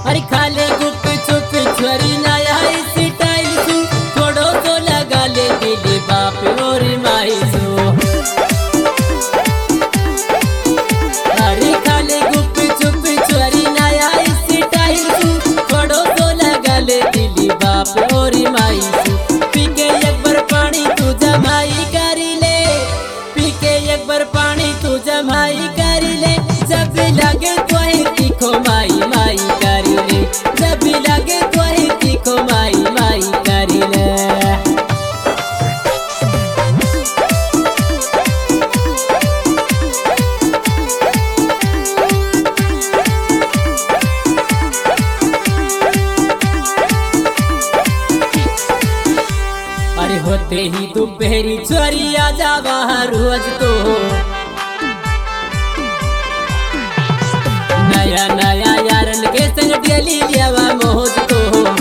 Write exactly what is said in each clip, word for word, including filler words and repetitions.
अरे खाले गुप चुप छोरी नया स्टाइल सु थोड़ो तो लगा ले दिली बाप और माई सु। अरे खाले गुप चुप छोरी नया स्टाइल सु थोड़ो तो लगा ले दिली बाप और माई सु। पी के एक बार पानी तू जमाई करी ले, पी के एक बार पानी तू जमाई करी ले, जब भी लगे तो ही तीखो माई माई करी ले, जब भी लगे तो ही तीखो माई माई करी ले। अरे होते ही दोपहरी चोरी आ जावा रोज तो, नया नया यारन के संग डेली लियावा मौज तो।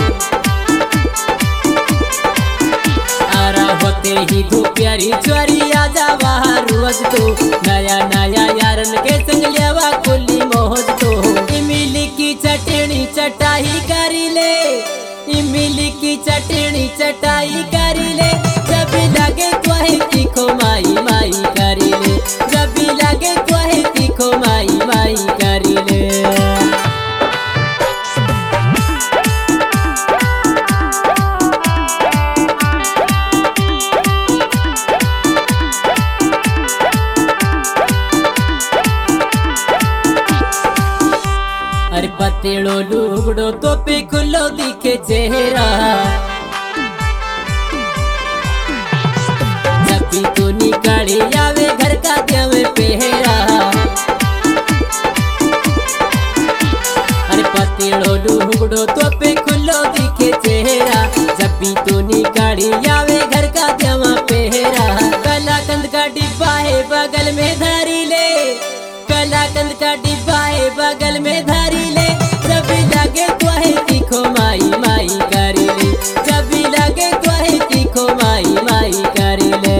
आरा होते ही दोपहरी चोरी आ जावा रोज तो, नया नया यारन के संग लियावा खुली मौज तो। इमली की चटनी चटाई करी ले, इमली की चटनी चटाई करी ले, जब भी लगे तो ही तीखो माई माई करी ले, जब भी लगे तो ही तीखो माई माई करी ले। अरे पतेड़ो लुगड़ो तो पे खुलो दिखे चेहरा, जब भी तू निकाली आवे घर का देवे पहरा। अरे पतेड़ो लुगड़ो तो पे खुलो दिखे चेहरा, जब भी तू निकाली आवे घर का देवा पहरा। कलाकंद का डिब्बा है बगल में धरी ले, कलाकंद का डिब्बा है बगल में धरी ले, जब भी लगे तो ही तीखो माई माई करी ले, जब भी लगे तो ही तीखो माई माई करी ले।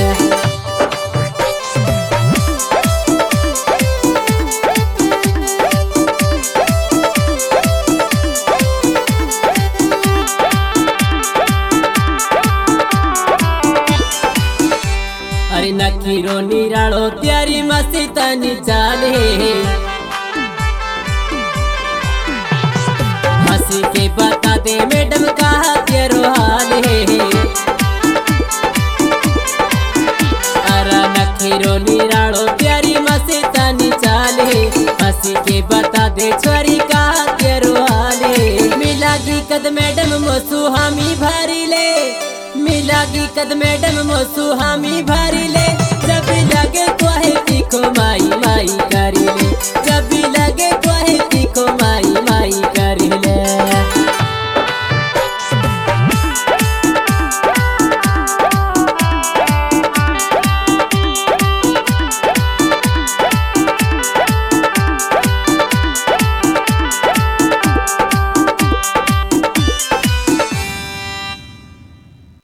अरे नखीरो निराड़ो त्यारी मस्ती तनी चाले, हंसी के बता दे मैडम कहा तेरो हाल है। अरे नखीरो निराड़ो त्यारी मस्ती तनी चाले, हंसी के बता दे छोरी कहा तेरो हाल है। मिलागी कद मैडम मोसू हामी भारी ले, मिलागी कद मैडम मोसू हामी भारी